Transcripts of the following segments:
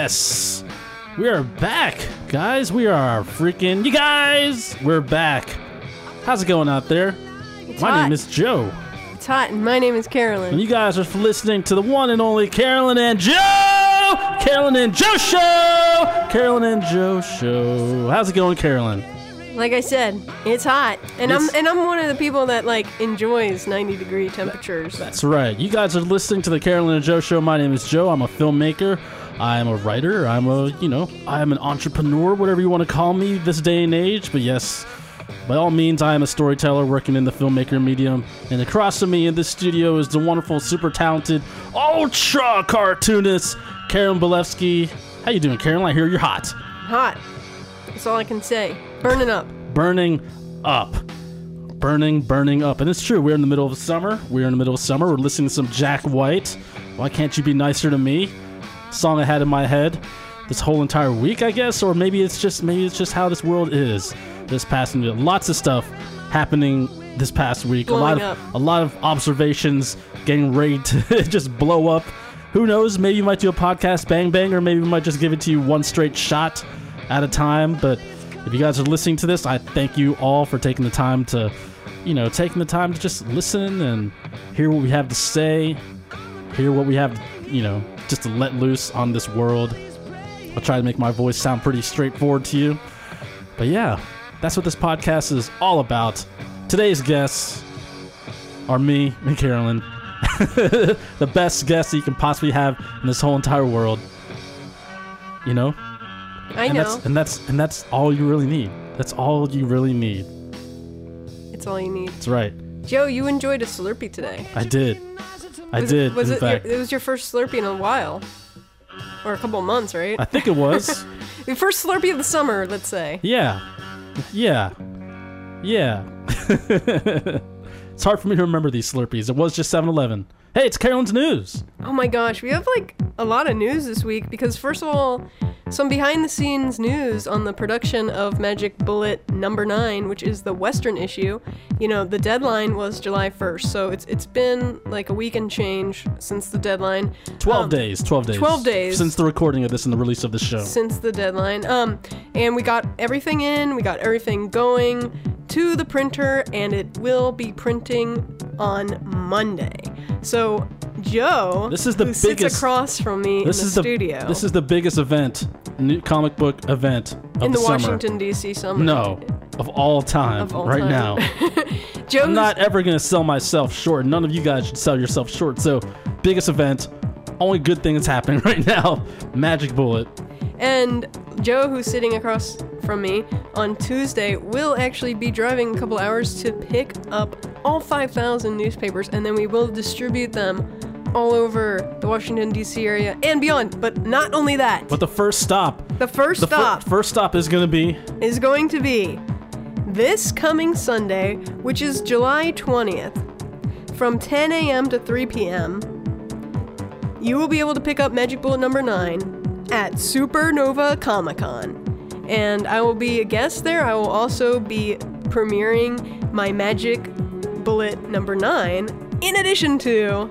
Yes, we are back, guys. We are freaking, you guys, we're back. How's it going out there? My name is Joe. It's hot, and my name is Carolyn. And you guys are listening to the one and only Carolyn and Joe! Carolyn and Joe Show! Carolyn and Joe Show. How's it going, Carolyn? Like I said, it's hot, and I'm one of the people that enjoys 90-degree temperatures. That's right. You guys are listening to the Carolyn and Joe Show. My name is Joe. I'm a filmmaker. I'm a writer. I'm an entrepreneur, whatever you want to call me this day and age. But yes, by all means, I am a storyteller working in the filmmaker medium. And across from me in this studio is the wonderful, super talented, ultra cartoonist, Carolyn Belevsky. How you doing, Carolyn? I hear you're hot. Hot. That's all I can say. Burning up. Burning up. Burning up. And it's true. We're in the middle of summer. We're listening to some Jack White. Why Can't You Be Nicer to Me? Song I had in my head this whole entire week, I guess. Or maybe it's just how this world is this past week. Lots of stuff happening this past week. A lot of observations getting ready to just blow up. Who knows? Maybe you might do a podcast bang bang, or maybe we might just give it to you one straight shot at a time. But if you guys are listening to this, I thank you all for taking the time to just listen and hear what we have to say, hear what we have, just to let loose on this world. I'll try to make my voice sound pretty straightforward to you. But yeah, that's what this podcast is all about. Today's guests are me and Carolyn. The best guests that you can possibly have in this whole entire world. I know. And that's all you really need. That's all you really need. It's all you need. That's right. Joe, you enjoyed a Slurpee today. I did. It was your first Slurpee in a while. Or a couple of months, right? I think it was. Your first Slurpee of the summer, let's say. Yeah. It's hard for me to remember these Slurpees. It was just 7-Eleven. Hey, it's Carolyn's News. Oh my gosh, we have a lot of news this week because first of all, some behind the scenes news on the production of Magic Bullet number 9, which is the Western issue. The deadline was July 1st, so it's been a week and change since the deadline. 12 days. 12 days. Since the recording of this and the release of the show. Since the deadline. And we got everything in, we got everything going to the printer, and it will be printing on Monday. So Joe, sits across from me in the studio. This is the biggest event, new comic book event of in the summer. Washington, D.C. summer. No, of all time, now. I'm not ever going to sell myself short. None of you guys should sell yourself short. So, biggest event, only good thing that's happening right now, Magic Bullet. And Joe, who's sitting across from me on Tuesday, will actually be driving a couple hours to pick up all 5,000 newspapers, and then we will distribute them all over the Washington, D.C. area and beyond. But not only that. But the first stop is going to be this coming Sunday, which is July 20th, from 10 a.m. to 3 p.m. You will be able to pick up Magic Bullet number 9 at Supernova Comic-Con. And I will be a guest there. I will also be premiering my Magic Bullet number 9 in addition to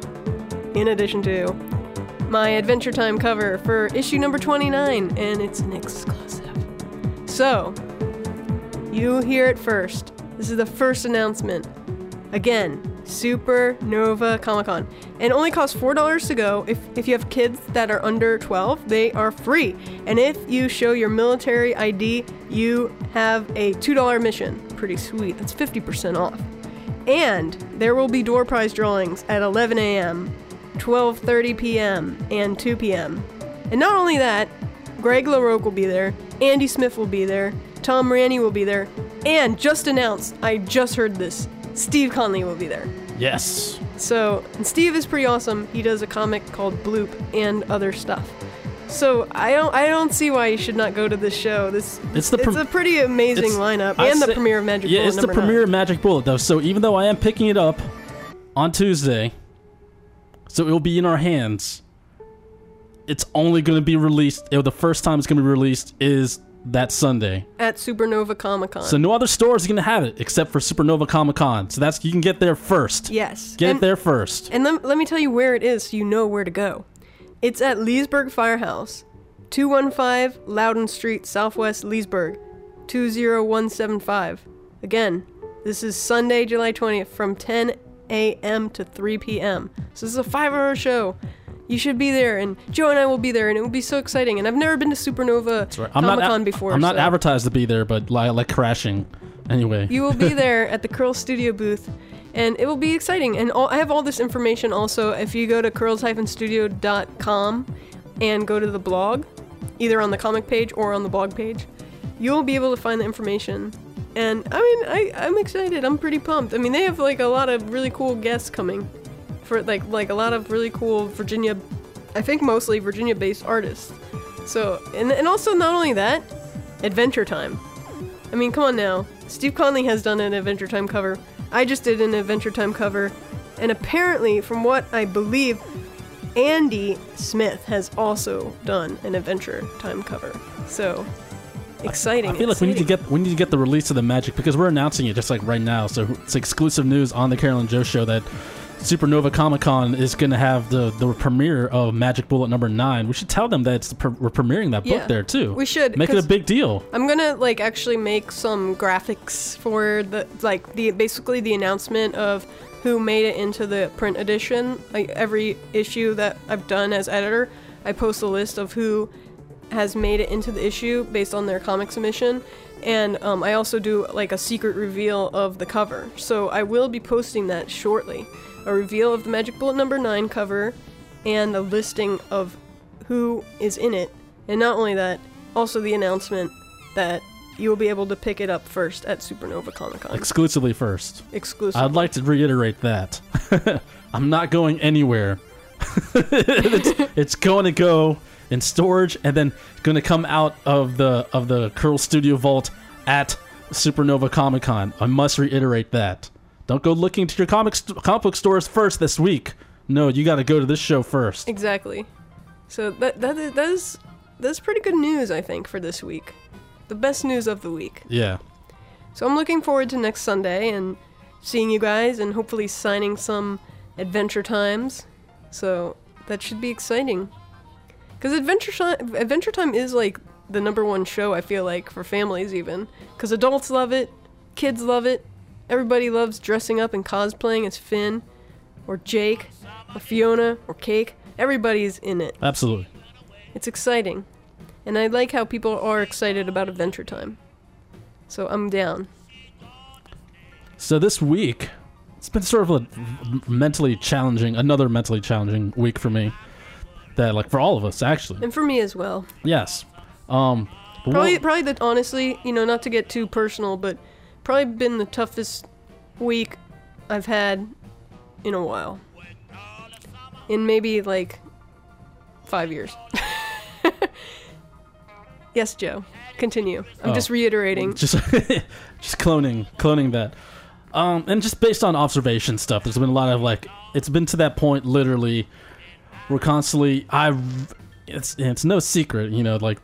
my Adventure Time cover for issue number 29, and it's an exclusive. So, you hear it first. This is the first announcement. Again, Supernova Comic-Con. And it only costs $4 to go. If you have kids that are under 12, they are free. And if you show your military ID, you have a $2 admission. Pretty sweet. That's 50% off. And there will be door prize drawings at 11 a.m., 12:30 p.m., and 2 p.m. And not only that, Greg LaRocque will be there, Andy Smith will be there, Tom Raney will be there, and just announced, I just heard this, Steve Conley will be there. Yes. So, and Steve is pretty awesome. He does a comic called Bloop and other stuff. So I don't see why you should not go to this show. It's a pretty amazing lineup, and the premiere of Magic Bullet. Yeah, it's the premiere of Magic Bullet though. So even though I am picking it up on Tuesday, so it will be in our hands. It's only going to be released. The first time it's going to be released is that Sunday at Supernova Comic-Con. So no other stores are going to have it except for Supernova Comic-Con. So you can get there first. Yes, get it there first. And let me tell you where it is, so you know where to go. It's at Leesburg Firehouse, 215 Loudon Street, Southwest Leesburg, 20175. Again, this is Sunday, July 20th from 10 a.m. to 3 p.m. So this is a 5-hour show. You should be there, and Joe and I will be there, and it will be so exciting. And I've never been to Supernova Comic-Con before. I'm not so. advertised to be there, but I like crashing anyway. You will be there at the Curl Studio booth, and it will be exciting. And I have all this information also. If you go to curls-studio.com and go to the blog, either on the comic page or on the blog page, you'll be able to find the information. And I mean, I'm excited. I'm pretty pumped. I mean, they have like a lot of really cool guests coming. For like a lot of really cool Virginia, I think mostly Virginia-based artists. So, and also not only that, Adventure Time. I mean, come on now. Steve Conley has done an Adventure Time cover. I just did an Adventure Time cover. And apparently, from what I believe, Andy Smith has also done an Adventure Time cover. So, exciting. I feel like we need to get the release of the Magic, because we're announcing it just like right now. So it's exclusive news on the Carol and Joe Show that Supernova Comic-Con is going to have the premiere of Magic Bullet number 9. We should tell them that we're premiering that book there too. We should make it a big deal. I'm gonna actually make some graphics for basically the announcement of who made it into the print edition. Like every issue that I've done as editor, I post a list of who has made it into the issue based on their comic submission. And I also do like a secret reveal of the cover. So I will be posting that shortly. A reveal of the Magic Bullet number 9 cover and a listing of who is in it. And not only that, also the announcement that you will be able to pick it up first at Supernova Comic-Con. Exclusively first. Exclusively. I'd like to reiterate that. I'm not going anywhere. It's going to go in storage and then going to come out of the Curl Studio vault at Supernova Comic-Con. I must reiterate that. Don't go looking to your comic book stores first this week. No, you got to go to this show first. Exactly. So that's pretty good news, I think, for this week. The best news of the week. Yeah. So I'm looking forward to next Sunday and seeing you guys and hopefully signing some Adventure Times. So that should be exciting. Because Adventure Time is like the number one show, I feel like, for families even. Because adults love it, kids love it. Everybody loves dressing up and cosplaying as Finn, or Jake, or Fiona, or Cake. Everybody's in it. Absolutely. It's exciting. And I like how people are excited about Adventure Time. So I'm down. So this week, it's been sort of a another mentally challenging week for me. That, like, for all of us, actually. And for me as well. Yes. Probably that, honestly, not to get too personal, but probably been the toughest week I've had in a while. In maybe, 5 years. Yes, Joe. Continue. I'm just reiterating. Just cloning that. And just based on observation stuff, there's been a lot of, it's been to that point, literally, we're constantly, it's no secret,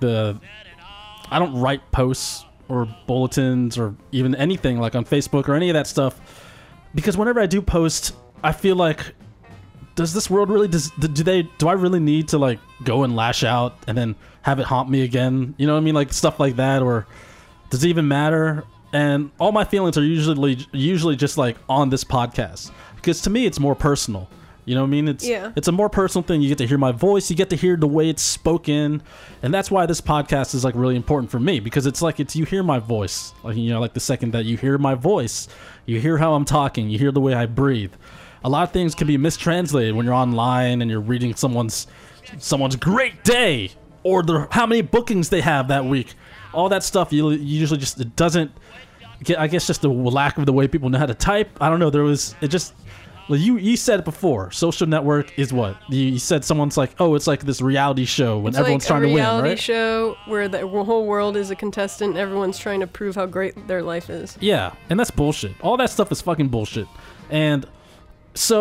I don't write posts or bulletins or even anything on Facebook or any of that stuff, because whenever I do post, I feel like, does this world really, do I really need to go and lash out and then have it haunt me again? You know what I mean? Stuff like that, or does it even matter? And all my feelings are usually just on this podcast, because to me it's more personal. You know what I mean? It's a more personal thing. You get to hear my voice. You get to hear the way it's spoken. And that's why this podcast is really important for me, because it's you hear my voice. The second that you hear my voice, you hear how I'm talking, you hear the way I breathe. A lot of things can be mistranslated when you're online and you're reading someone's great day, or how many bookings they have that week. All that stuff, you usually just, it doesn't get, I guess, just the lack of the way people know how to type. I don't know. You said it before. Social network is what? You said someone's it's like this reality show when everyone's trying to win, right? It's a reality show where the whole world is a contestant and everyone's trying to prove how great their life is. Yeah, and that's bullshit. All that stuff is fucking bullshit. And so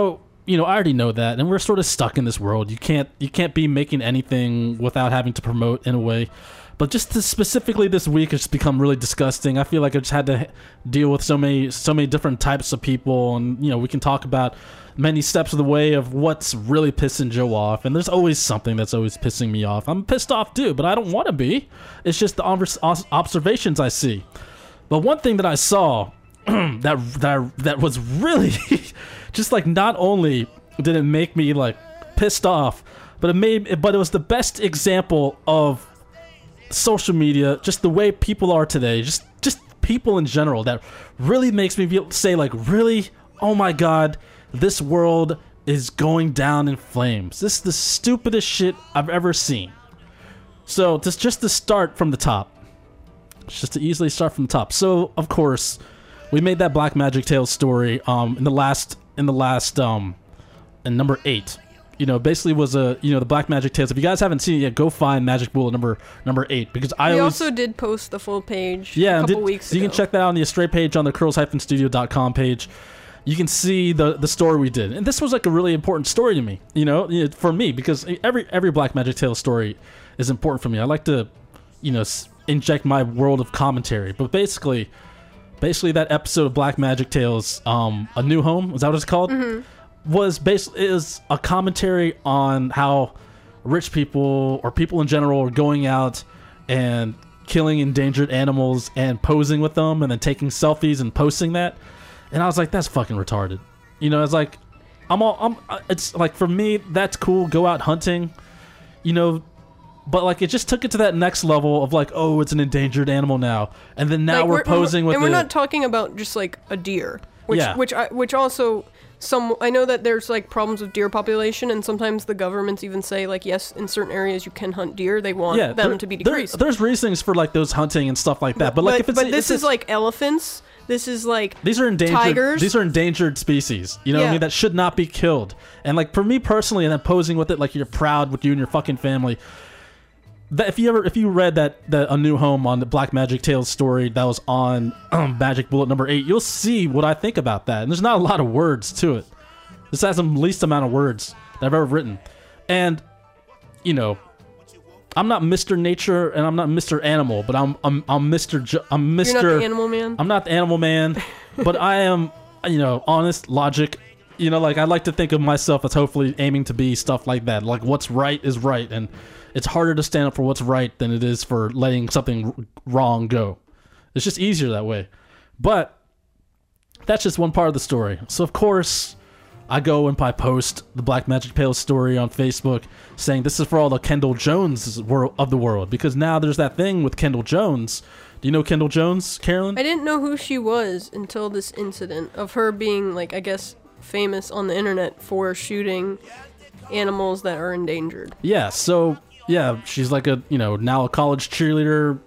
I already know that, and we're sort of stuck in this world. You can't be making anything without having to promote in a way. But just specifically this week, it's become really disgusting. I feel like I just had to deal with so many different types of people, and we can talk about many steps of the way of what's really pissing Joe off. And there's always something that's always pissing me off. I'm pissed off too, but I don't want to be. It's just the observations I see. But one thing that I saw that was really just like, not only did it make me like pissed off, but it was the best example of social media, just the way people are today, just people in general, that really makes me say like, really, oh my god, this world is going down in flames. This is the stupidest shit I've ever seen. So just to start from the top, just to easily start from the top. So of course we made that Black Magic Tales story in number 8. Basically was the Black Magic Tales. If you guys haven't seen it yet, go find Magic Bullet number 8, because we also did post the full page a couple weeks ago. You can check that out on the Astray page on the curls-studio.com page. You can see the story we did, and this was like a really important story to me. For me, because every Black Magic Tales story is important for me. I like to, inject my world of commentary. But basically that episode of Black Magic Tales, A New Home, is that what it's called? Mm-hmm. is a commentary on how rich people or people in general are going out and killing endangered animals and posing with them and then taking selfies and posting that. And I was like, that's fucking retarded. It's like, it's like, for me, that's cool. Go out hunting, but like, it just took it to that next level of like, oh, it's an endangered animal now. And then now we're posing with it. And we're not talking about just like a deer, which also, I know that there's like problems with deer population, and sometimes the governments even say like, yes, in certain areas you can hunt deer. They want them to be decreased. There's reasons for like those hunting and stuff like that. But like, this is like elephants. This is like these are endangered tigers. These are endangered species. What I mean? That should not be killed. And like, for me personally, and then posing with it like you're proud with you and your fucking family. That if you read that A New Home on the Black Magic Tales story that was on Magic Bullet number 8, you'll see what I think about that. And there's not a lot of words to it. This has the least amount of words that I've ever written. And I'm not Mr. Nature and I'm not Mr. Animal, but I'm Mr. I'm Mr. You're not the animal man? I'm not the animal man, but I am, honest, logic. Like, I like to think of myself as hopefully aiming to be stuff like that. Like, what's right is right, and it's harder to stand up for what's right than it is for letting something wrong go. It's just easier that way. But that's just one part of the story. So, of course, I go and I post the Black Magic Tales story on Facebook saying this is for all the Kendall Jones of the world, because now there's that thing with Kendall Jones. Do you know Kendall Jones, Carolyn? I didn't know who she was until this incident of her being, like, I guess, famous on the internet for shooting animals that are endangered. Yeah, so, yeah, she's like a, now a college cheerleader,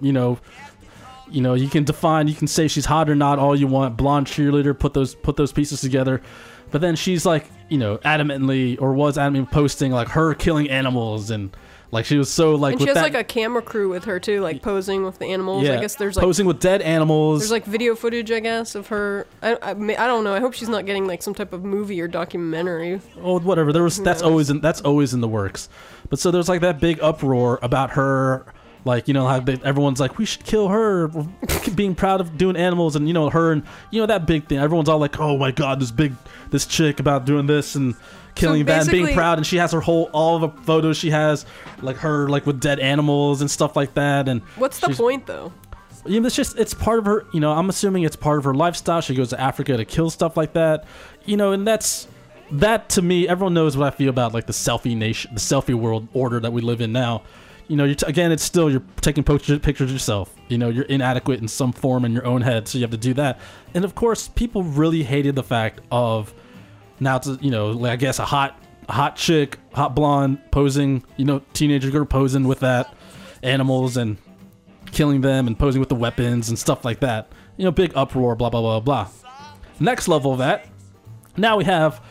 you can say she's hot or not all you want, blonde cheerleader, put those pieces together. But then she's like, adamantly posting like her killing animals, and like she was so like. And she has like a camera crew with her too, like posing with the animals. Yeah, I guess there's like posing with dead animals. There's like video footage, I guess, of her. I don't know. I hope she's not getting like some type of movie or documentary. Oh, whatever. That's always in the works. But so there's like that big uproar about her. Like, how everyone's like, we should kill her, being proud of doing animals, and her, and that big thing. Everyone's all like, oh my god, this chick about doing this and killing that and being proud, and she has all the photos she has, like her, like with dead animals and stuff like that. And what's the point though? It's part of her. I'm assuming it's part of her lifestyle. She goes to Africa to kill stuff like that. And that to me, everyone knows what I feel about like the selfie nation, the selfie world order that we live in now. Again, it's still, you're taking pictures of yourself. You're inadequate in some form in your own head, so you have to do that. And of course, people really hated the fact of now it's, like, I guess a hot chick, hot blonde posing, teenager girl posing with that animals and killing them and posing with the weapons and stuff like that. Big uproar, blah blah blah blah. Next level of that, now we have,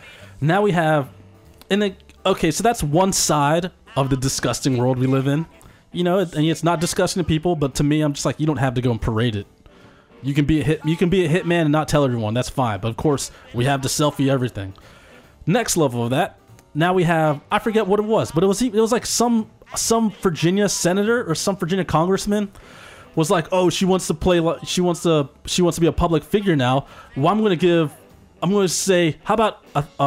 okay, so that's one side of the disgusting world we live in, and it's not disgusting to people, but to me, I'm just like, you don't have to go and parade it. You can be a hitman and not tell everyone. That's fine. But of course, we have to selfie everything. next level of that, now we have, I forget what it was, but it was like some Virginia senator or some Virginia congressman was like, oh, she wants to be a public figure now. Well, I'm going to say, how about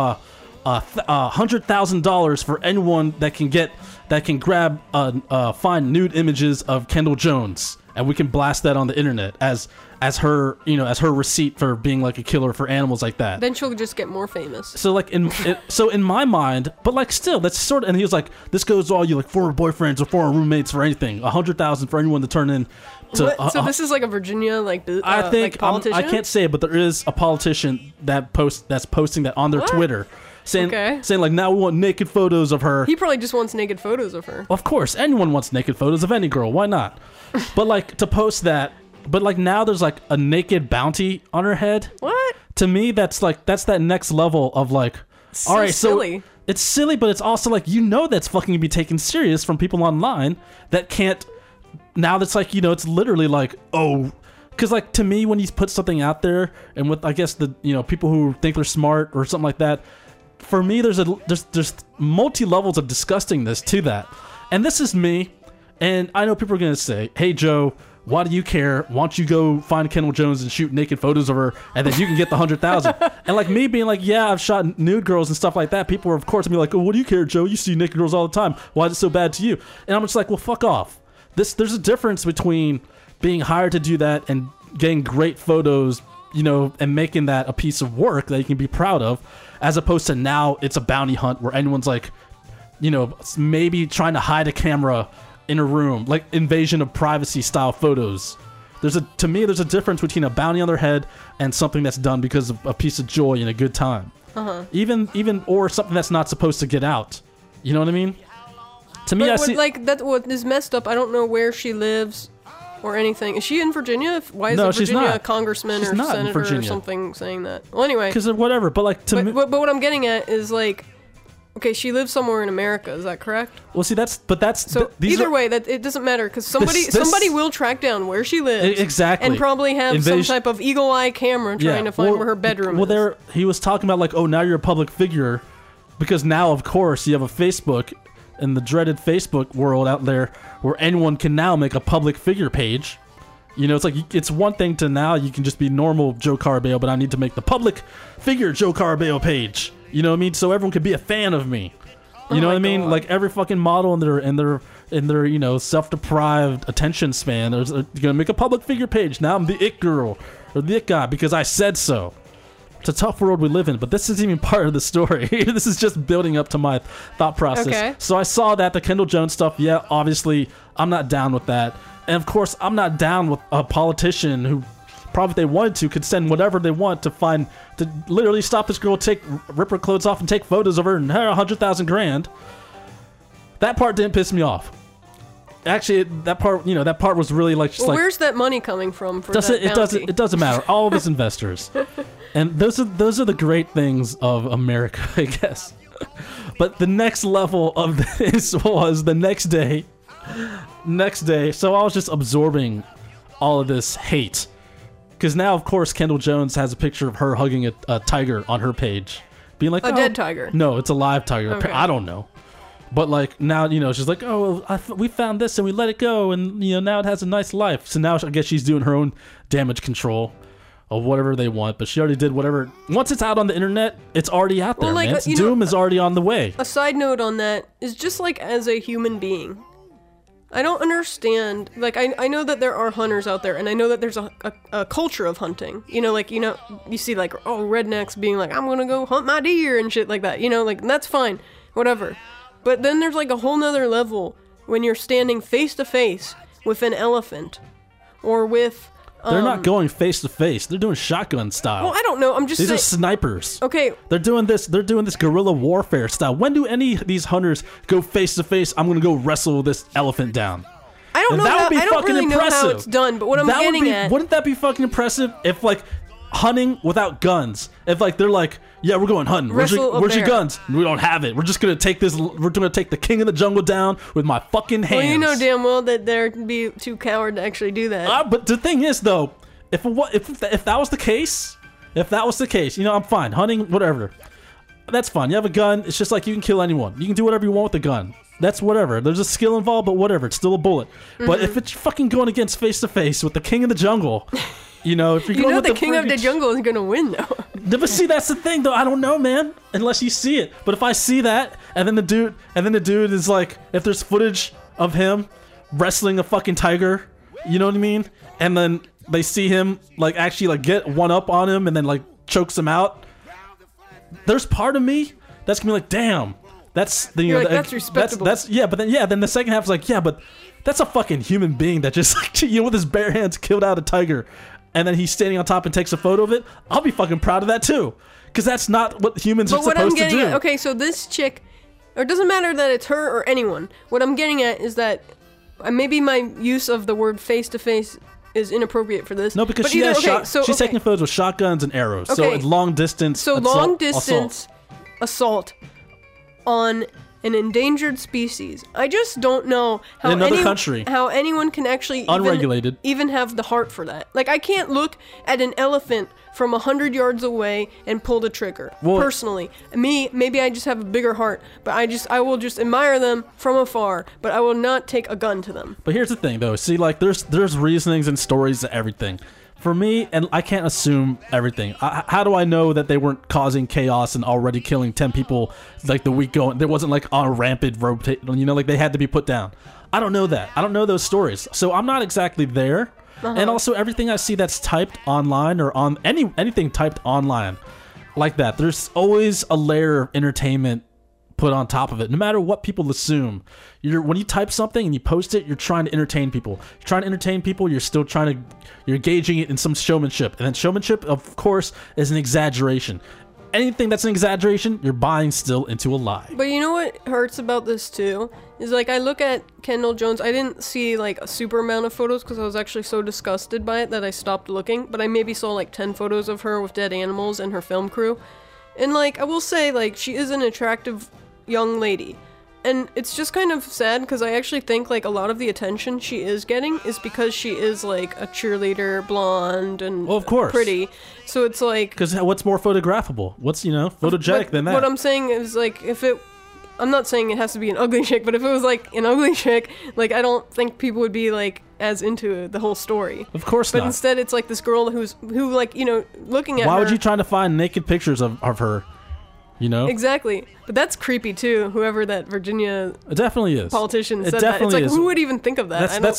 $100,000 for anyone that can find nude images of Kendall Jones, and we can blast that on the internet as her receipt for being like a killer for animals like that. Then she'll just get more famous. So like in my mind, but like still, that's sort of. And he was like, this goes to all you like former boyfriends or former roommates for anything. $100,000 for anyone to turn in. So this is like a Virginia like I think like politician. I can't say it, but there is a politician that's posting that on their Twitter. Saying like, now we want naked photos of her. He probably just wants naked photos of her. Of course, anyone wants naked photos of any girl. Why not? But like to post that, but like now there's like a naked bounty on her head. What? To me, that's that next level of like, all right, silly. So it's silly, but it's also like, that's fucking be taken serious from people online that can't. Now that's like, it's literally like, oh. Because like to me, when you put something out there, and with I guess the people who think they're smart or something like that. For me, there's multi levels of disgustingness to that, and this is me. And I know people are gonna say, "Hey Joe, why do you care? Why don't you go find Kendall Jones and shoot naked photos of her, and then you can get the 100,000?" And like me being like, "Yeah, I've shot nude girls and stuff like that." People are of course gonna be like, "Oh, what do you care, Joe? You see naked girls all the time. Why is it so bad to you?" And I'm just like, "Well, fuck off." There's a difference between being hired to do that and getting great photos, and making that a piece of work that you can be proud of, as opposed to now it's a bounty hunt where anyone's like, maybe trying to hide a camera in a room, like invasion of privacy style photos. To me, there's a difference between a bounty on their head and something that's done because of a piece of joy and a good time. Even or something that's not supposed to get out. You know what I mean? To me, what is messed up. I don't know where she lives. Or anything. Is she in Virginia? Why is a Virginia congressman or senator or something saying that? Well, anyway. Because of whatever, but like to me. But what I'm getting at is like, okay, she lives somewhere in America. Is that correct? Well, see, so either way, that it doesn't matter because somebody will track down where she lives exactly and probably have some type of eagle eye camera trying to find where her bedroom is. Well, he was talking about like, oh, now you're a public figure because now, of course, you have a Facebook. In the dreaded Facebook world out there where anyone can now make a public figure page. It's like, it's one thing to now you can just be normal Joe Carabeo, but I need to make the public figure Joe Carabeo page. You know what I mean? So everyone could be a fan of me. You know what I mean? God. Like every fucking model in their self-deprived attention span, they're gonna make a public figure page. Now I'm the it girl or the it guy because I said so. It's a tough world we live in, but this isn't even part of the story. This is just building up to my thought process. Okay. So I saw that, the Kendall Jones stuff, yeah, obviously, I'm not down with that. And of course, I'm not down with a politician who, probably if they wanted to, could send whatever they want to literally stop this girl, rip her clothes off and take photos of her and her $100,000. That part didn't piss me off. Actually, that part was really like. Just where's that money coming from? It doesn't matter. All of his investors, and those are the great things of America, I guess. But the next level of this was the next day. So I was just absorbing all of this hate, because now, of course, Kendall Jones has a picture of her hugging a tiger on her page, being like a dead tiger. No, it's a live tiger. Okay. I don't know. But like now, she's like, oh, we found this and we let it go, and now it has a nice life. So now I guess she's doing her own damage control of whatever they want. But she already did whatever. Once it's out on the internet, it's already out there, man. Doom is already on the way. A side note on that is just like as a human being, I don't understand. Like I know that there are hunters out there, and I know that there's a culture of hunting. You see like rednecks being like, I'm gonna go hunt my deer and shit like that. Like that's fine, whatever. But then there's like a whole nother level when you're standing face to face with an elephant or with... They're not going face to face. They're doing shotgun style. Well, I don't know. I'm just saying... These are snipers. Okay. They're doing this guerrilla warfare style. When do any of these hunters go face to face? I'm going to go wrestle this elephant down. I don't know. I don't really know how it's done, but what I'm getting at... Wouldn't that be fucking impressive if like hunting without guns? If like they're like... Yeah, we're going hunting. Where's your guns? We don't have it. We're just gonna take this. We're gonna take the king of the jungle down with my fucking hands. Well, you know damn well that they'd be too coward to actually do that. But the thing is, though, if that was the case, I'm fine hunting, whatever. that's fine. You have a gun. It's just like you can kill anyone. You can do whatever you want with the gun. That's whatever. There's a skill involved, but whatever. It's still a bullet. But if it's fucking going against face to face with the king of the jungle, you know, if you're going with the king of the jungle is gonna win though. But see, that's the thing though. I don't know, man. Unless you see it. But if I see that, and then the dude is like, if there's footage of him wrestling a fucking tiger, you know what I mean? And then they see him like actually like get one up on him and then like chokes him out. There's part of me that's gonna be like, damn. That's the that's respectable. That's but then the second half is like, yeah, but that's a fucking human being that just with his bare hands killed out a tiger, and then he's standing on top and takes a photo of it. I'll be fucking proud of that too, because that's not what humans are supposed to do. Okay, so this chick, or it doesn't matter that it's her or anyone. What I'm getting at is that maybe my use of the word face to face is inappropriate for this. No, because she's taking photos with shotguns and arrows. Okay. So long distance. So long distance assault on an endangered species. I just don't know how in another country how anyone can actually unregulated even have the heart for that. Like, I can't look at an elephant from 100 yards away and pull the trigger. Well, personally, maybe I just have a bigger heart, but I will just admire them from afar, but I will not take a gun to them. But here's the thing though. See, like there's reasonings and stories to everything. For me, and I can't assume everything. How do I know that they weren't causing chaos and already killing 10 people like the week going? There wasn't like on a rampant rotate, like they had to be put down. I don't know that. I don't know those stories. So I'm not exactly there. And also everything I see that's typed online or on anything typed online like that, there's always a layer of entertainment put on top of it, no matter what people assume. When you type something and you post it, you're trying to entertain people. You're trying to entertain people, you're gauging it in some showmanship. And then showmanship, of course, is an exaggeration. Anything that's an exaggeration, you're buying still into a lie. But you know what hurts about this too? Is like, I look at Kendall Jones, I didn't see like a super amount of photos because I was actually so disgusted by it that I stopped looking, but I maybe saw like 10 photos of her with dead animals and her film crew. And like, I will say, like, she is an attractive young lady, and it's just kind of sad because I actually think like a lot of the attention she is getting is because she is like a cheerleader, blonde, and of course pretty. So it's like, because what's more photographable? What's photogenic than that? What I'm saying is like, I'm not saying it has to be an ugly chick, but if it was like an ugly chick, like I don't think people would be like as into the whole story. Of course not. But instead it's like this girl who like, looking at her. Why would you try to find naked pictures of her? Exactly. But that's creepy too, whoever that Virginia it definitely is. Politician said that. It's like, who would even think of that? That's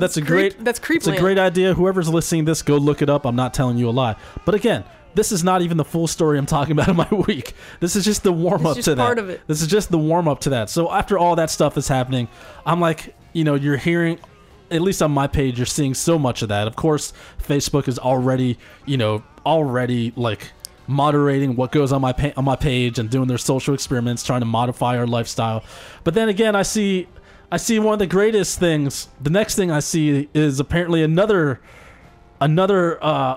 a great idea. Whoever's listening to this, go look it up. I'm not telling you a lie. But again, this is not even the full story I'm talking about in my week. This is just the warm-up to that. Part of it. This is just the warm-up to that. So after all that stuff is happening, I'm like, you're hearing, at least on my page, you're seeing so much of that. Of course, Facebook is already like moderating what goes on my page and doing their social experiments, trying to modify our lifestyle. But then again, I see one of the greatest things. The next thing I see is apparently another I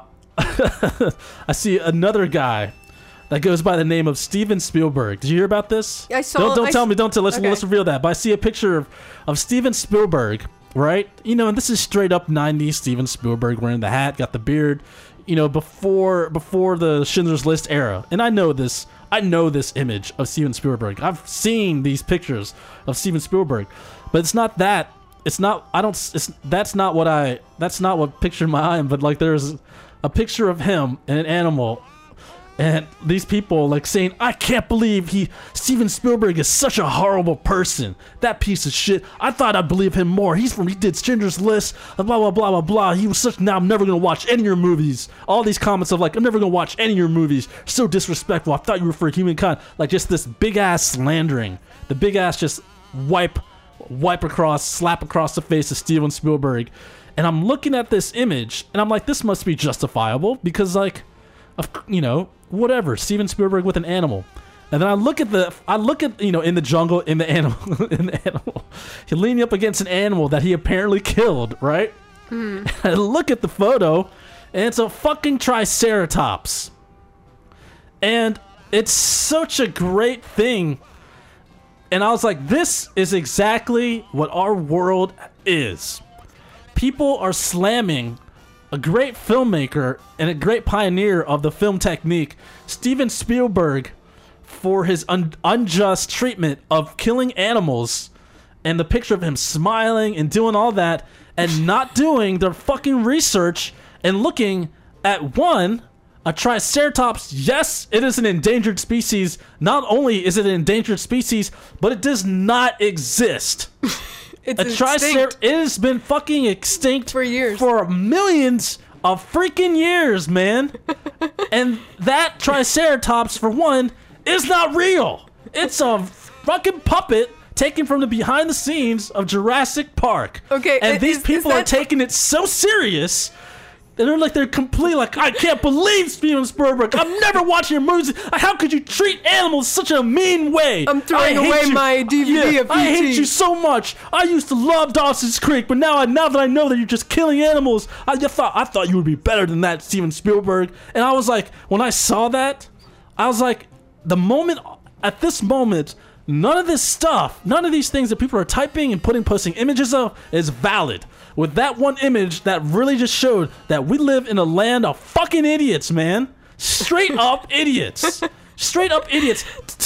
see another guy that goes by the name of Steven Spielberg. Did you hear about this? I saw. Don't tell me. Let's reveal that. But I see a picture of Steven Spielberg, right? And this is straight up 90s Steven Spielberg, wearing the hat, got the beard. Before the Schindler's List era. And I know this image of Steven Spielberg. I've seen these pictures of Steven Spielberg. But it's not that. That's not what pictured my eye. But like, there's a picture of him and an animal, and these people like saying, I can't believe Steven Spielberg is such a horrible person. That piece of shit. I thought I'd believe him more. He did Schindler's List, blah, blah, blah, blah, blah. He was such, now I'm never going to watch any of your movies. All these comments of like, I'm never going to watch any of your movies. So disrespectful. I thought you were for humankind. Like, just this big ass slandering. The big ass just slap across the face of Steven Spielberg. And I'm looking at this image and I'm like, this must be justifiable because like, whatever, Steven Spielberg with an animal. And then I look at in the jungle, in the animal, he leaning up against an animal that he apparently killed, right? And I look at the photo and it's a fucking triceratops. And it's such a great thing. And I was like, this is exactly what our world is. People are slamming a great filmmaker and a great pioneer of the film technique, Steven Spielberg, for his unjust treatment of killing animals, and the picture of him smiling and doing all that, and not doing their fucking research and looking at a Triceratops. Yes, it is an endangered species. Not only is it an endangered species, but it does not exist. It's extinct. It has been fucking extinct for years. For millions of freaking years, man. And that Triceratops, for one, is not real. It's a fucking puppet taken from the behind the scenes of Jurassic Park. Okay, and these people are taking it so serious. And they're completely like, I can't believe Steven Spielberg. I'm never watching your movies. How could you treat animals such a mean way? I'm throwing away my DVD of E.T. I hate you so much. I used to love Dawson's Creek, but now that I know that you're just killing animals, I thought you would be better than that, Steven Spielberg. And I was like, when I saw that, I was like, at this moment, none of this stuff, none of these things that people are typing and posting images of is valid. With that one image that really just showed that we live in a land of fucking idiots, man. Straight up idiots. Straight up idiots.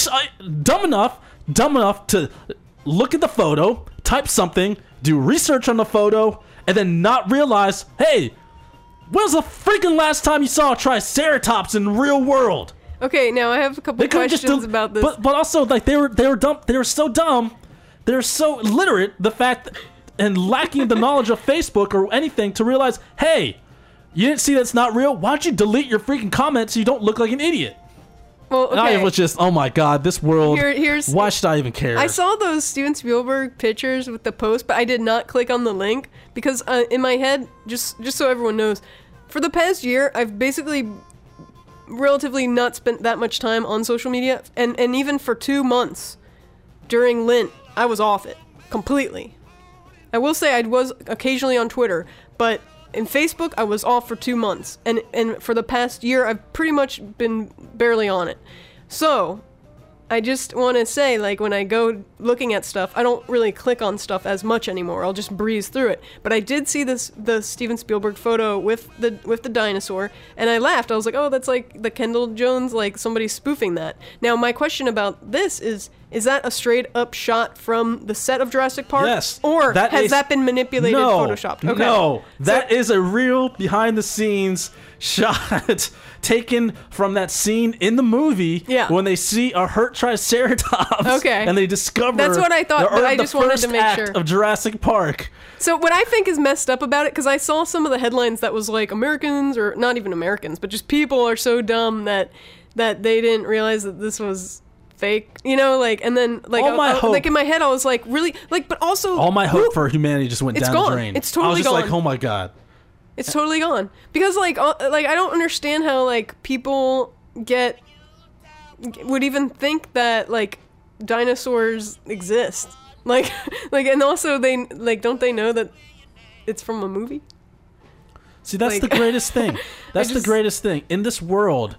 Dumb enough to look at the photo, type something, do research on the photo, and then not realize, hey, when was the freaking last time you saw a Triceratops in the real world? Okay, now I have a couple questions about this. But also, like, they were dumb. They were so dumb. They're so illiterate. The fact and lacking the knowledge of Facebook or anything to realize, hey, you didn't see that's not real? Why don't you delete your freaking comments so you don't look like an idiot? Well, okay. I was just, oh my god, this world. Why should I even care? I saw those Steven Spielberg pictures with the post, but I did not click on the link because in my head, just so everyone knows, for the past year, I've basically relatively not spent that much time on social media, and even for 2 months during Lent, I was off it completely. I will say I was occasionally on Twitter, but in Facebook, I was off for 2 months. And for the past year, I've pretty much been barely on it. So, I just want to say, like, when I go looking at stuff, I don't really click on stuff as much anymore. I'll just breeze through it. But I did see the Steven Spielberg photo with the dinosaur, and I laughed. I was like, oh, that's like the Kendall Jones, like somebody spoofing that. Now, my question about this is that a straight up shot from the set of Jurassic Park? Yes. Or has that been manipulated, photoshopped? Okay. No, that is a real behind the scenes shot taken from that scene in the movie when they see a hurt Triceratops. Okay. And they discover that's what I thought, but I just wanted to make sure. Of Jurassic Park. So what I think is messed up about it, because I saw some of the headlines that was like Americans, or not even Americans, but just people are so dumb that they didn't realize that this was fake, you know, like, and then like, like in my head I was like, really, like, but also all my hope for humanity just went down the drain. It's totally gone. I was just like, oh my god. It's totally gone. Because, like I don't understand how, like, people would even think that, like, dinosaurs exist. Like, and also they, like, don't they know that it's from a movie? See, that's the greatest thing. That's the greatest thing. In this world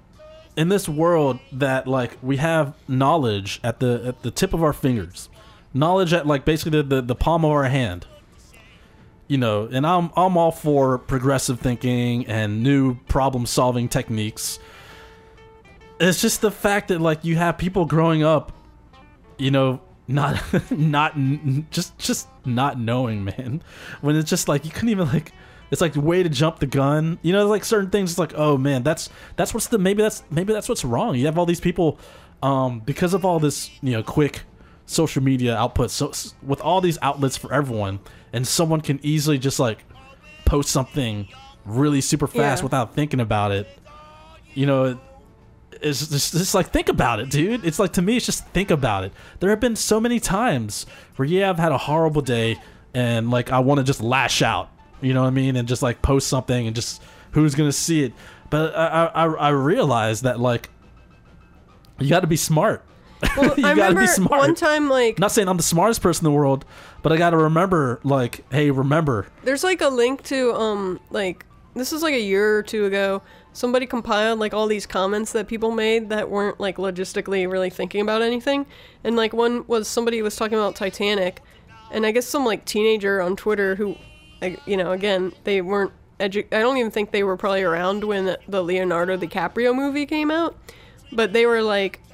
that, like, we have knowledge at the tip of our fingers. Knowledge at, like, basically the palm of our hand. You know, and I'm all for progressive thinking and new problem-solving techniques. It's just the fact that, like, you have people growing up, you know, not just not knowing, man. When it's just like you couldn't even, like, it's like the way to jump the gun. You know, like certain things. It's like, oh man, maybe that's what's wrong. You have all these people, because of all this, you know, quick social media output. So with all these outlets for everyone. And someone can easily just, like, post something really super fast without thinking about it. You know, it's just like, think about it, dude. It's like, to me, it's just think about it. There have been so many times where, I've had a horrible day and, like, I want to just lash out. You know what I mean? And just, like, post something and just, who's going to see it? But I realize that, like, you got to be smart. Well, you gotta be smart. One time, like, not saying I'm the smartest person in the world, but I gotta remember, like, hey, remember. There's like a link to like, this is like a year or two ago. Somebody compiled like all these comments that people made that weren't like logistically really thinking about anything, and like one was somebody was talking about Titanic, and I guess some like teenager on Twitter who, like, you know, again, they weren't I don't even think they were probably around when the Leonardo DiCaprio movie came out, but they were like,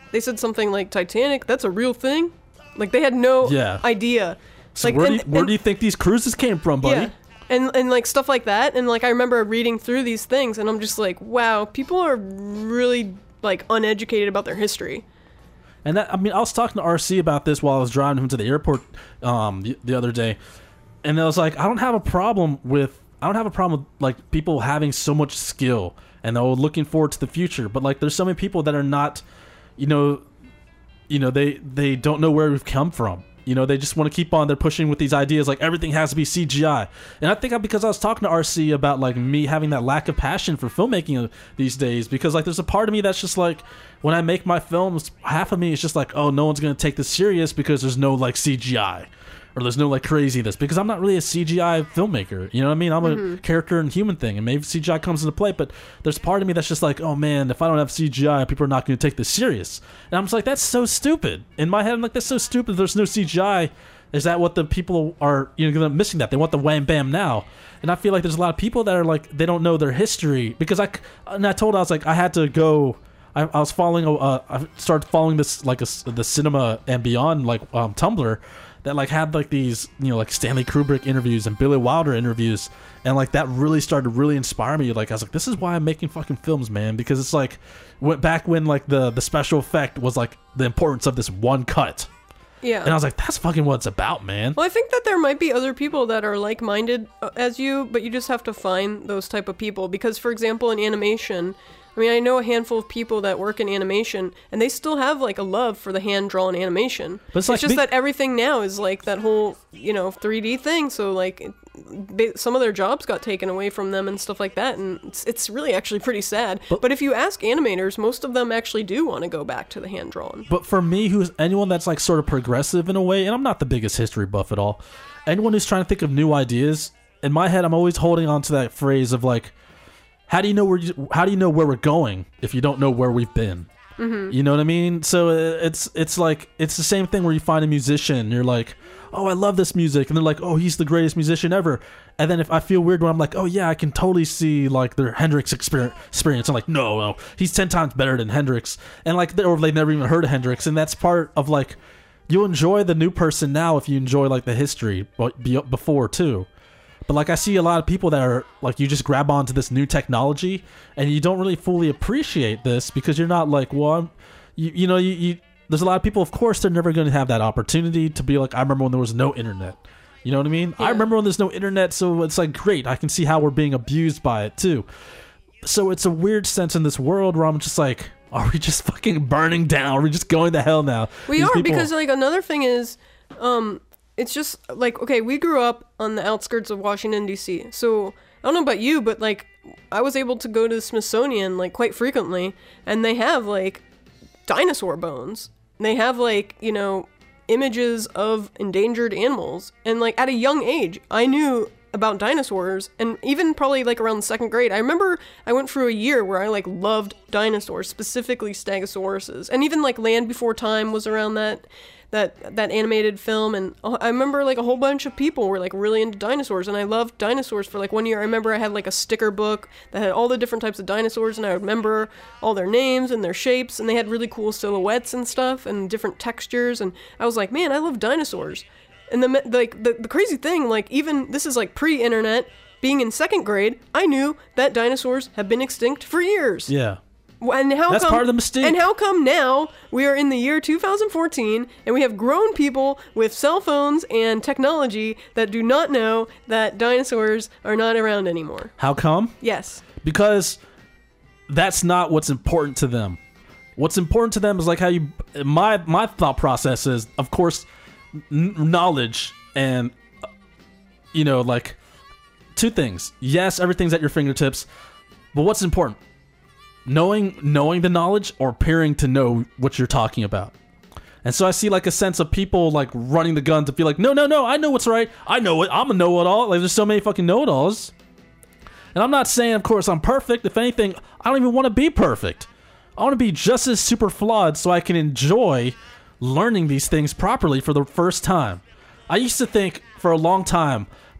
they said something like Titanic, that's a real thing. Like they had no idea. So like, where do you think these cruises came from, buddy? Yeah. And like stuff like that, and like I remember reading through these things, and I'm just like, wow, people are really like uneducated about their history. And that, I mean, I was talking to RC about this while I was driving him to the airport the other day, and I was like, I don't have a problem with like people having so much skill and they're looking forward to the future, but like there's so many people that are not, they don't know where we've come from. They just want to keep on. They're pushing with these ideas like everything has to be CGI. And I think because I was talking to RC about like me having that lack of passion for filmmaking these days, because like there's a part of me that's just like, when I make my films, half of me is just like, oh, no one's going to take this serious because there's no like CGI or there's no like craziness, because I'm not really a CGI filmmaker. You know what I mean? I'm a character and human thing, and maybe CGI comes into play, but there's part of me that's just like, oh man, if I don't have CGI, people are not going to take this serious. And I'm just like, that's so stupid. In my head, I'm like, that's so stupid. There's no CGI. Is that what the people are, missing that? They want the wham bam now. And I feel like there's a lot of people that are like, they don't know their history, because I was like, I had to go. I was following, I started following this, like the Cinema and Beyond, like Tumblr, that like had like these, like Stanley Kubrick interviews and Billy Wilder interviews, and like that really started to really inspire me. Like I was like, this is why I'm making fucking films, man, because it's like back when like the special effect was like the importance of this one cut. Yeah. And I was like, that's fucking what it's about, man. Well, I think that there might be other people that are like-minded as you, but you just have to find those type of people, because for example, in animation, I mean, I know a handful of people that work in animation, and they still have like a love for the hand-drawn animation. But it's just that everything now is like that whole, 3D thing. So like, some of their jobs got taken away from them and stuff like that, and it's really actually pretty sad. But if you ask animators, most of them actually do want to go back to the hand-drawn. But for me, who's anyone that's like sort of progressive in a way, and I'm not the biggest history buff at all, anyone who's trying to think of new ideas, in my head, I'm always holding on to that phrase of like, how do you know where we're going if you don't know where we've been? Mm-hmm. You know what I mean? So it's like, it's the same thing where you find a musician and you're like, oh, I love this music, and they're like, oh, he's the greatest musician ever. And then if I feel weird when I'm like, oh yeah, I can totally see like their Hendrix experience. I'm like, no, he's 10 times better than Hendrix, and like, or they've never even heard of Hendrix, and that's part of like, you'll enjoy the new person now if you enjoy like the history before too. But like, I see a lot of people that are like, you just grab onto this new technology and you don't really fully appreciate this because you're not like, well, there's a lot of people, of course, they're never going to have that opportunity to be like, I remember when there was no internet. You know what I mean? Yeah. I remember when there's no internet, so it's like, great, I can see how we're being abused by it too. So it's a weird sense in this world where I'm just like, are we just fucking burning down? Are we just going to hell now? We are, because like another thing is, it's just like, okay, we grew up on the outskirts of Washington, D.C. So I don't know about you, but like, I was able to go to the Smithsonian like quite frequently, and they have like dinosaur bones. They have like, images of endangered animals. And like at a young age, I knew about dinosaurs, and even probably like around the second grade, I remember I went through a year where I like loved dinosaurs, specifically Stegosauruses, and even like Land Before Time was around that animated film, and I remember like a whole bunch of people were like really into dinosaurs, and I loved dinosaurs for like 1 year. I remember I had like a sticker book that had all the different types of dinosaurs, and I would remember all their names and their shapes, and they had really cool silhouettes and stuff and different textures, and I was like, man, I love dinosaurs. And the crazy thing, like, even this is like pre-internet, being in second grade, I knew that dinosaurs have been extinct for years. Yeah. And that's part of the mystique. And how come now we are in the year 2014 and we have grown people with cell phones and technology that do not know that dinosaurs are not around anymore? How come? Yes. Because that's not what's important to them. What's important to them is like how you... My thought process is, of course, knowledge and, like, two things. Yes, everything's at your fingertips, but what's important? Knowing the knowledge or appearing to know what you're talking about. And so I see like a sense of people like running the gun to feel like, no, I know what's right. I know it. I'm a know-it-all. Like, there's so many fucking know-it-alls. And I'm not saying, of course, I'm perfect. If anything, I don't even want to be perfect. I want to be just as super flawed so I can enjoy learning these things properly for the first time. I used to think for a long time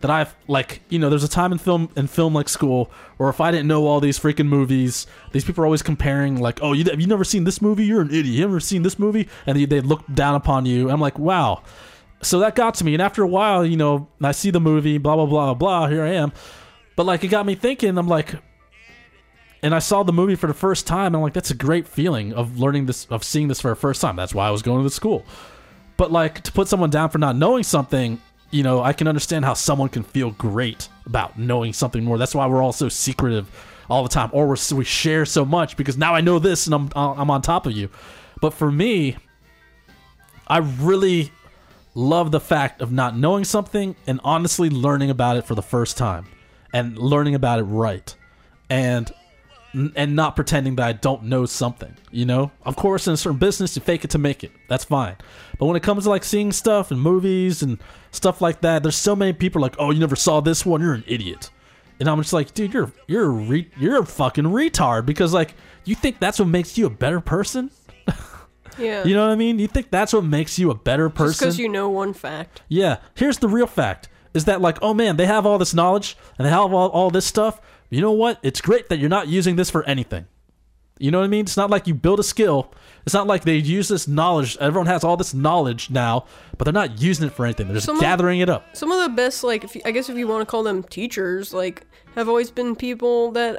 that I've like, there's a time in film like school, or if I didn't know all these freaking movies, these people are always comparing like, oh, have you never seen this movie? You're an idiot. You ever seen this movie? And they look down upon you. I'm like, wow. So that got to me, and after a while, I see the movie, blah blah blah blah. Here I am, but like it got me thinking. I'm like, and I saw the movie for the first time. And I'm like, that's a great feeling of learning this, of seeing this for the first time. That's why I was going to the school. But like to put someone down for not knowing something, I can understand how someone can feel great about knowing something more. That's why we're all so secretive all the time, or we share so much because now I know this and I'm on top of you. But for me, I really love the fact of not knowing something and honestly learning about it for the first time and learning about it right, and not pretending that I don't know something. Of course, in a certain business, you fake it to make it. That's fine. But when it comes to like seeing stuff in movies and stuff like that, there's so many people like, oh, you never saw this one, you're an idiot. And I'm just like, dude, you're a fucking retard, because like you think that's what makes you a better person. Yeah. You know what I mean? You think that's what makes you a better person? Just because you know one fact. Yeah. Here's the real fact. Is that like, oh man, they have all this knowledge and they have all this stuff. You know what? It's great that you're not using this for anything. You know what I mean? It's not like you build a skill. It's not like they use this knowledge. Everyone has all this knowledge now, but they're not using it for anything. They're just gathering it up. Some of the best, like, I guess if you want to call them teachers, like, have always been people that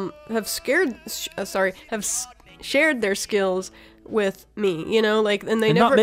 have shared their skills with me, like, and they never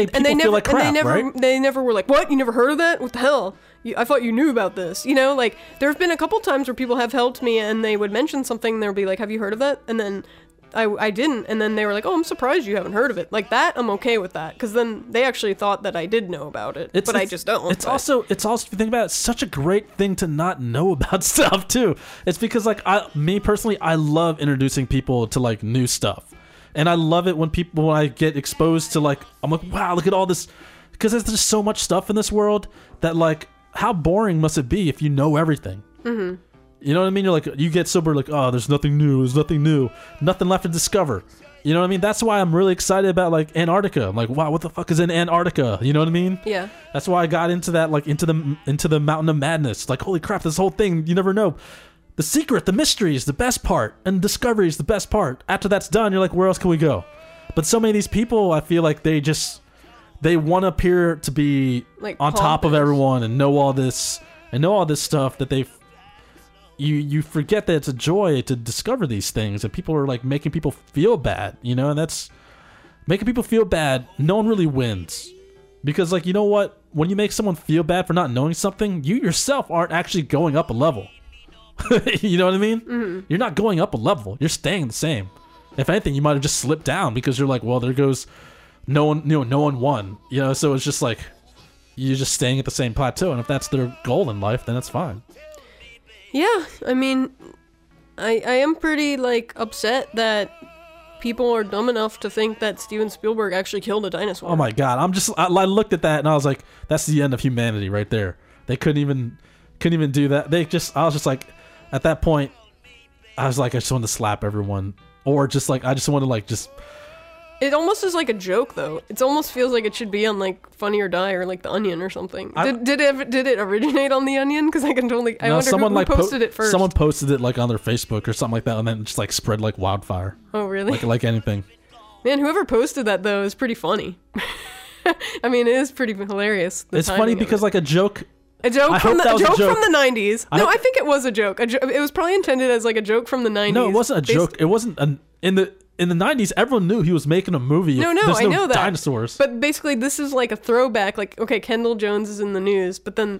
they never were like, what, you never heard of that? What the hell? I thought you knew about this. Like, there have been a couple times where people have helped me and they would mention something and they'll be like, have you heard of that? And then I didn't, and then they were like, oh, I'm surprised you haven't heard of it. Like that, I'm okay with that, because then they actually thought that I did know about it, but I just don't. It's also, if you think about it, it's such a great thing to not know about stuff too. It's because like me personally, I love introducing people to like new stuff. And I love it when I get exposed to like, I'm like, wow, look at all this. Because there's just so much stuff in this world that like, how boring must it be if you know everything? Mm-hmm. You know what I mean? You're like, you get sober like, oh, there's nothing new. Nothing left to discover. You know what I mean? That's why I'm really excited about like Antarctica. I'm like, wow, what the fuck is in Antarctica? You know what I mean? Yeah. That's why I got into that, like into the Mountain of Madness. Like, holy crap, this whole thing, you never know. The secret, the mystery is the best part, and discovery is the best part. After that's done, you're like, where else can we go? But so many of these people, I feel like they want to appear to be like on top of everyone and know all this stuff that you forget that it's a joy to discover these things, and people are like making people feel bad, and that's making people feel bad. No one really wins, because like, you know what? When you make someone feel bad for not knowing something, you yourself aren't actually going up a level. You know what I mean? Mm-hmm. You're not going up a level. You're staying the same. If anything, you might have just slipped down because you're like, well, there goes no one won. So it's just like you're just staying at the same plateau. And if that's their goal in life, then that's fine. Yeah, I mean, I am pretty like upset that people are dumb enough to think that Steven Spielberg actually killed a dinosaur. Oh my god, I looked at that and I was like, that's the end of humanity right there. They couldn't even do that. I was just like, at that point, I was like, I just wanted to slap everyone, or just like, I just wanted to like just. It almost is like a joke, though. It almost feels like it should be on like Funny or Die or like The Onion or something. Did it originate on The Onion? Because I can totally. I wonder who posted it first. Someone posted it like on their Facebook or something like that, and then it just like spread like wildfire. Oh really? Like anything. Man, whoever posted that though is pretty funny. I mean, it is pretty hilarious. It's funny because like a joke. A joke from the 90s. I think it was a joke. It was probably intended as like a joke from the 90s. No, it wasn't a joke. It wasn't in the 90s. Everyone knew he was making a movie. No, I know that. Dinosaurs. But basically, this is like a throwback. Like, okay, Kendall Jones is in the news, but then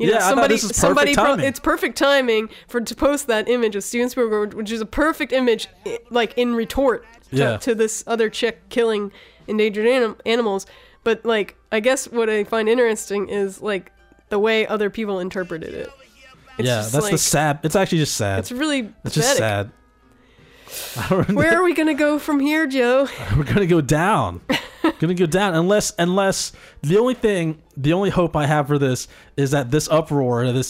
it's perfect timing to post that image of Steven Spielberg, which is a perfect image, like in retort to this other chick killing endangered animals. But like, I guess what I find interesting is like the way other people interpreted it. That's like, the sad. It's actually just sad. It's really It's just sad. Where are we gonna go from here, Joe? We're gonna go down. Unless the only hope I have for this is that this uproar, this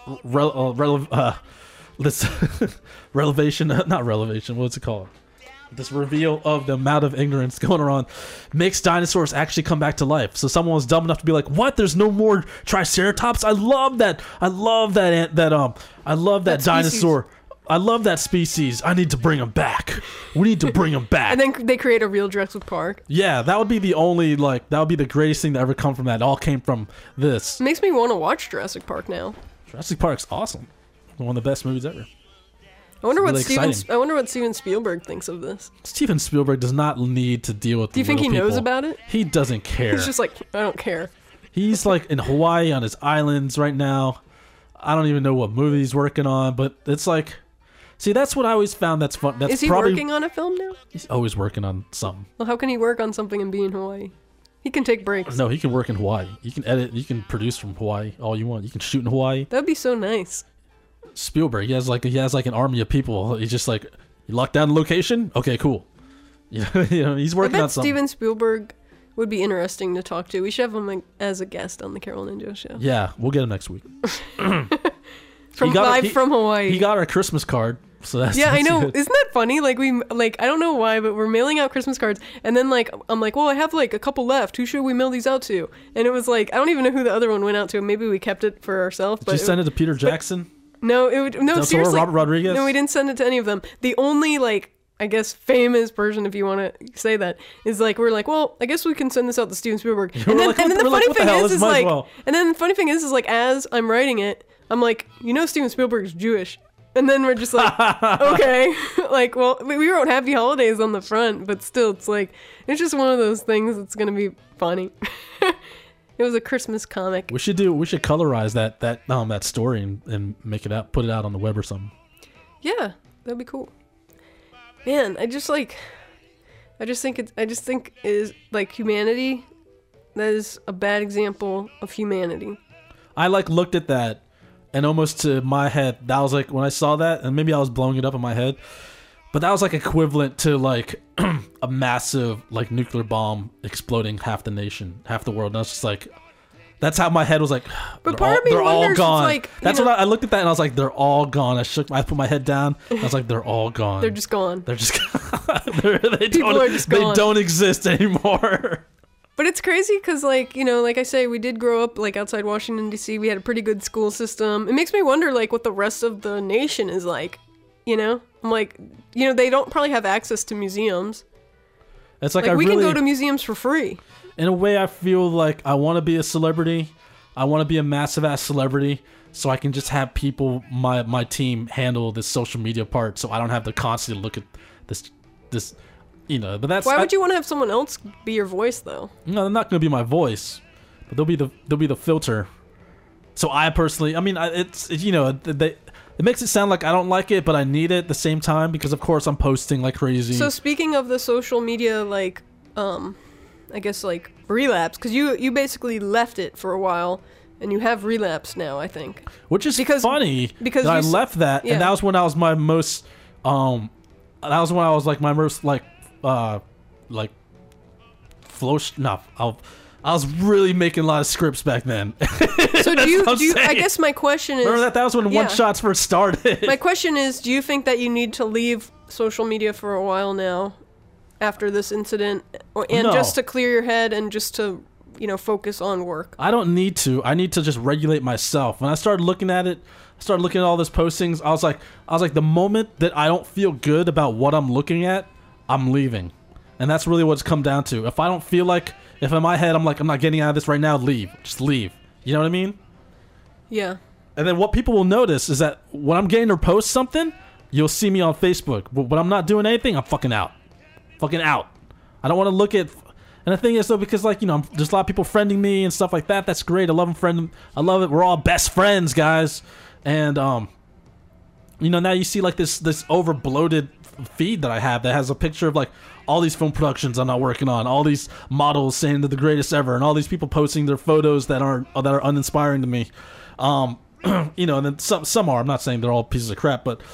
relevation, not relevation. What's it called? this reveal of the amount of ignorance going on makes dinosaurs actually come back to life. So someone was dumb enough to be like, "What? There's no more Triceratops? I love that. I love that dinosaur. I love that species. I need to bring them back. We need to bring them back." And then they create a real Jurassic Park. Yeah, that would be the only that would be the greatest thing to ever come from that. It all came from this. It makes me want to watch Jurassic Park now. Jurassic Park's awesome. One of the best movies ever. I wonder really I wonder what Steven Spielberg thinks of this. Steven Spielberg does not need to deal with. Do you think he knows about it? He doesn't care. He's just like, I don't care. He's like in Hawaii on his islands right now. I don't even know what movie he's working on, but it's like, see, that's what I always found that's fun. That's Is he working on a film now? He's always working on something. Well, how can he work on something and be in Hawaii? He can take breaks. No, he can work in Hawaii. You can edit. You can produce from Hawaii all you want. You can shoot in Hawaii. That'd be so nice. Spielberg, he has like an army of people. He's just like, you lock down the location. Okay, cool. You know, he's working on something. Steven Spielberg would be interesting to talk to. We should have him like, as a guest on the Carol and Joe show. Yeah, we'll get him next week. From Hawaii. He got our Christmas card. So that's I know. Good. Isn't that funny? Like I don't know why, but we're mailing out Christmas cards, and then I'm like, well, I have like a couple left. Who should we mail these out to? And it was like, I don't even know who the other one went out to. Maybe we kept it for ourselves. Did you send it to Peter Jackson? No, seriously. Robert Rodriguez? No, we didn't send it to any of them. The only I guess famous version, if you want to say that, is we're like, well, I guess we can send this out to Steven Spielberg. And then the funny thing is as I'm writing it, I'm like, Steven Spielberg's Jewish. And then we're just like, okay, well, we wrote Happy Holidays on the front, but still, it's just one of those things that's gonna be funny. It was a Christmas comic. We should colorize that story and make it out, put it out on the web or something. Yeah, that'd be cool. Man, I just think is humanity. That is a bad example of humanity. I looked at that. And almost to my head, that was when I saw that, and maybe I was blowing it up in my head, but that was equivalent to a massive nuclear bomb exploding half the nation, half the world. And I was just that's how my head was But part of me they're all wonders, gone. That's what I looked at that and I was like, they're all gone. I put my head down. And I was like, they're all gone. They're just gone. They're just People are just gone. They don't exist anymore. But it's crazy because, like I say, we did grow up, outside Washington, D.C. We had a pretty good school system. It makes me wonder, what the rest of the nation is like, I'm like, they don't probably have access to museums. It's we can go to museums for free. In a way, I feel like I want to be a celebrity. I want to be a massive-ass celebrity so I can just have people, my team, handle this social media part so I don't have to constantly look at this but that's why would you want to have someone else be your voice though? No, they're not going to be my voice, but they'll be the filter. So I personally, it makes it sound like I don't like it, but I need it at the same time because of course I'm posting like crazy. So speaking of the social media, I guess relapse, because you basically left it for a while and you have relapsed now, I think. Which is funny because I left that, and that was when I was my most I was really making a lot of scripts back then. So do you I guess my question is, remember that was when one shots first started. My question is, do you think that you need to leave social media for a while now after this incident, just to clear your head and just to focus on work? I don't need to. I need to just regulate myself. When I started looking at it, I started looking at all these postings, I was like the moment that I don't feel good about what I'm looking at, I'm leaving. And that's really what it's come down to. If I don't feel if in my head I'm like, I'm not getting out of this right now, leave. Just leave. You know what I mean? Yeah. And then what people will notice is that when I'm getting to post something, you'll see me on Facebook. But when I'm not doing anything, I'm fucking out. Fucking out. I don't want to look at... And the thing is, though, because, there's a lot of people friending me and stuff like that. That's great. I love them. I love it. We're all best friends, guys. And, now you see, this over-bloated feed that I have that has a picture of, all these film productions I'm not working on, all these models saying they're the greatest ever, and all these people posting their photos that are uninspiring to me. And then some are. I'm not saying they're all pieces of crap, but,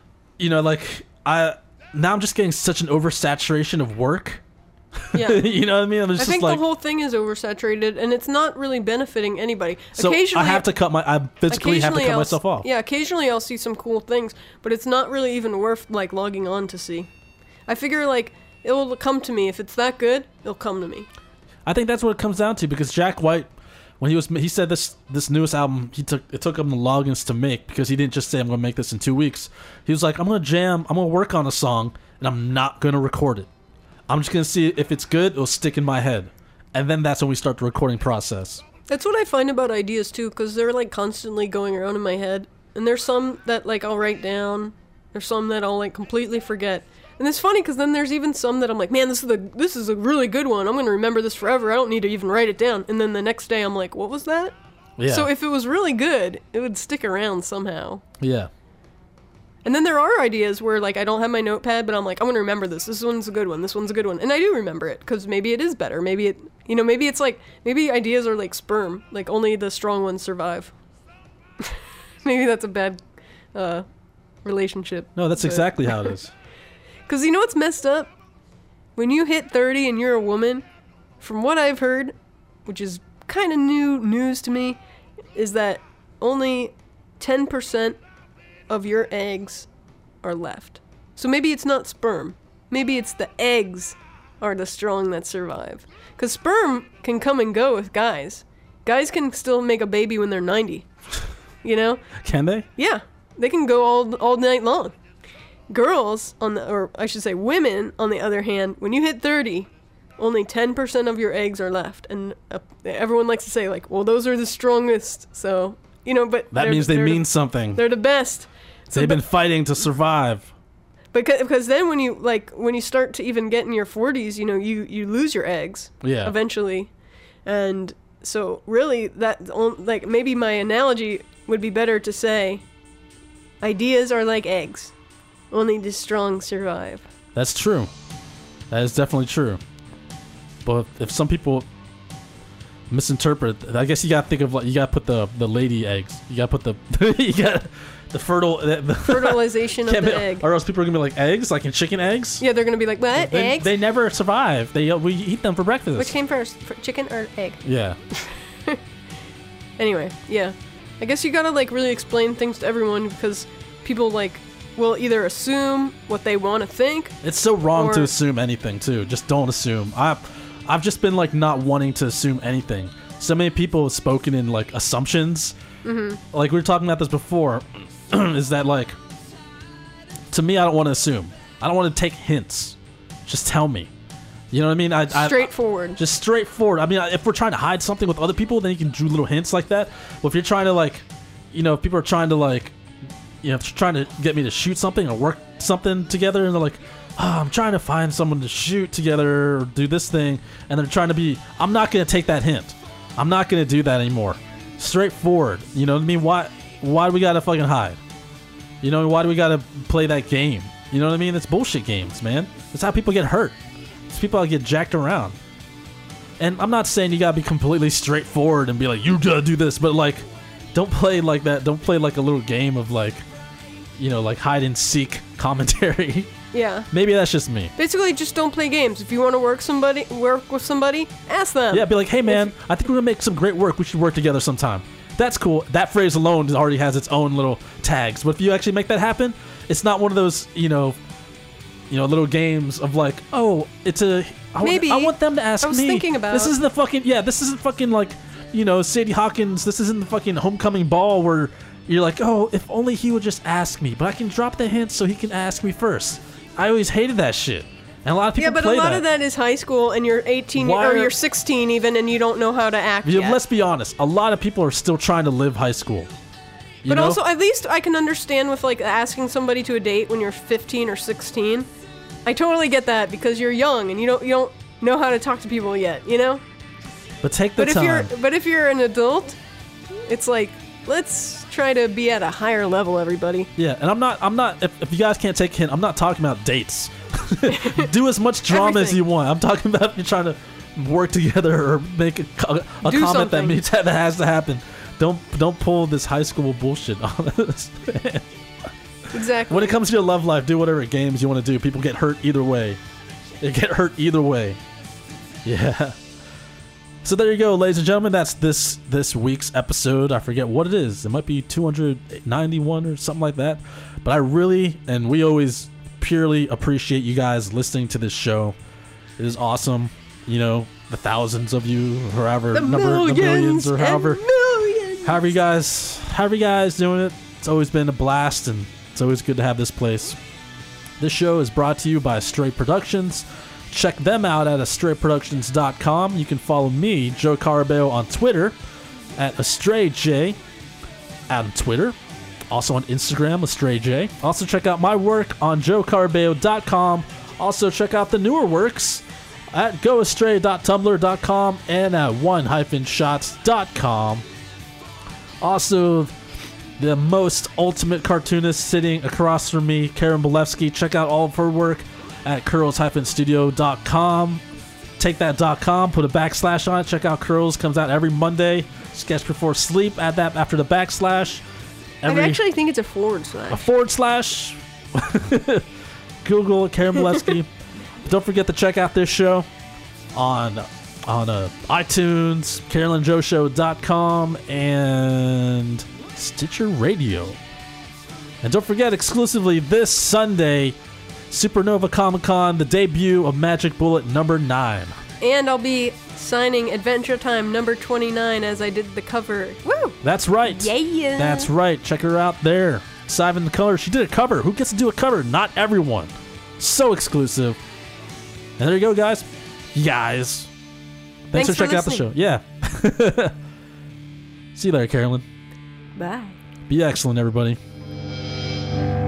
now I'm just getting such an oversaturation of work. Yeah. You know what I mean? I think the whole thing is oversaturated, and it's not really benefiting anybody. So occasionally, I physically have to cut myself off. Yeah, occasionally I'll see some cool things, but it's not really even worth logging on to see. I figure like it will come to me if it's that good. It'll come to me. I think that's what it comes down to, because Jack White, when he said this newest album, it took him the longest to make, because he didn't just say I'm gonna make this in 2 weeks. He was like, I'm gonna work on a song and I'm not gonna record it. I'm just gonna see if it's good. It'll stick in my head, and then that's when we start the recording process. That's what I find about ideas too, because they're like constantly going around in my head, and there's some that like I'll write down, there's some that I'll like completely forget. And it's funny because then there's even some that I'm like, man, this is a really good one. I'm going to remember this forever. I don't need to even write it down. And then the next day I'm like, what was that? Yeah. So if it was really good, it would stick around somehow. Yeah. And then there are ideas where like I don't have my notepad, but I'm like, I'm going to remember this. This one's a good one. This one's a good one. And I do remember it because maybe it is better. Maybe it's like, maybe ideas are like sperm. Like only the strong ones survive. Maybe that's a bad relationship. No, that's exactly how it is. Because you know what's messed up? When you hit 30 and you're a woman, from what I've heard, which is kind of new news to me, is that only 10% of your eggs are left. So maybe it's not sperm. Maybe it's the eggs are the strong that survive. Because sperm can come and go with guys. Guys can still make a baby when they're 90. You know? Can they? Yeah. They can go all night long. Girls, or I should say women, on the other hand, when you hit 30, only 10% of your eggs are left. And everyone likes to say, like, well, those are the strongest. So, but... That means they mean something. They're the best. So They've been fighting to survive. Because then when you start to even get in your 40s, you lose your eggs. Yeah. Eventually. And so, really, maybe my analogy would be better to say, ideas are like eggs. Only the strong survive. That's true. That is definitely true. But if some people misinterpret, I guess you gotta think of you gotta put the lady eggs. You gotta put the the fertilization of the egg. Or else people are gonna be like, eggs, like in chicken eggs. Yeah, they're gonna be like, what, eggs? They never survive. We eat them for breakfast. Which came first, chicken or egg? Yeah. Anyway, yeah, I guess you gotta like really explain things to everyone, because people will either assume what they want to think. It's so wrong to assume anything too. Just don't assume. I've just been like not wanting to assume anything. So many people have spoken in like assumptions. Mm-hmm. Like we were talking about this before. Is that like, to me, I don't want to assume. I don't want to take hints. Just tell me. You know what I mean? Straightforward. Just straightforward. I mean, if we're trying to hide something with other people, then you can do little hints like that. But if you're trying to like, if people are trying to like, trying to get me to shoot something or work something together, and they're like, oh, I'm trying to find someone to shoot together or do this thing, and they're trying to be, I'm not going to take that hint. I'm not going to do that anymore. Straightforward. You know what I mean? Why do we got to fucking hide? Why do we got to play that game? You know what I mean? It's bullshit games, man. That's how people get hurt. It's people that get jacked around. And I'm not saying you got to be completely straightforward and be like, you gotta do this, but like, don't play like that. Don't play like a little game of like, like hide and seek commentary. Yeah. Maybe that's just me. Basically, just don't play games. If you want to work with somebody, ask them. Yeah, be like, hey man, I think we're gonna make some great work. We should work together sometime. That's cool. That phrase alone already has its own little tags. But if you actually make that happen, it's not one of those, little games of like, oh, it's a. I want them to ask me. I was thinking about. This isn't fucking like, Sadie Hawkins. This isn't the fucking homecoming ball where you're like, oh, if only he would just ask me. But I can drop the hint so he can ask me first. I always hated that shit. And a lot of people play that. Yeah, but a lot of that is high school, and you're 18 or you're 16 even, and you don't know how to act yet. Let's be honest. A lot of people are still trying to live high school. But also, at least I can understand with like asking somebody to a date when you're 15 or 16. I totally get that, because you're young and you don't know how to talk to people yet, But take the time. But if you're an adult, it's like, let's try to be at a higher level, everybody. Yeah, and I'm not. If you guys can't take a hint, I'm not talking about dates. Do as much drama as you want. I'm talking about if you're trying to work together or make a comment that has to happen. Don't pull this high school bullshit on us. Exactly. When it comes to your love life, do whatever games you want to do. People get hurt either way. They get hurt either way. Yeah. So there you go, ladies and gentlemen. That's this week's episode. I forget what it is. It might be 291 or something like that. But we always purely appreciate you guys listening to this show. It is awesome. You know, the thousands of you, however, The millions or however, and millions. however you guys doing it. It's always been a blast, and it's always good to have this place. This show is brought to you by Astray Productions. Check them out at astrayproductions.com. You can follow me, Joe Carabeo, on Twitter at AstrayJ on Twitter. Also on Instagram, AstrayJ. Also check out my work on joecarabeo.com. Also check out the newer works at goastray.tumblr.com and at one-shots.com. Also, the most ultimate cartoonist sitting across from me, Karen Bolevsky. Check out all of her work at curls-studio.com. Take that .com, put a backslash on it. Check out Curls. Comes out every Monday. Sketch before sleep. Add that after the backslash. I actually think it's a forward slash. A forward slash. Google Karen Bolevsky. Don't forget to check out this show on iTunes, CarolinJoeShow.com, and Stitcher Radio. And don't forget, exclusively this Sunday, Supernova Comic Con, the debut of Magic Bullet number 9. And I'll be signing Adventure Time number 29 as I did the cover. Woo! That's right. Yeah. That's right. Check her out there. Simon the Color. She did a cover. Who gets to do a cover? Not everyone. So exclusive. And there you go, guys. Thanks for checking out the show. Yeah. See you later, Carolyn. Bye. Be excellent, everybody.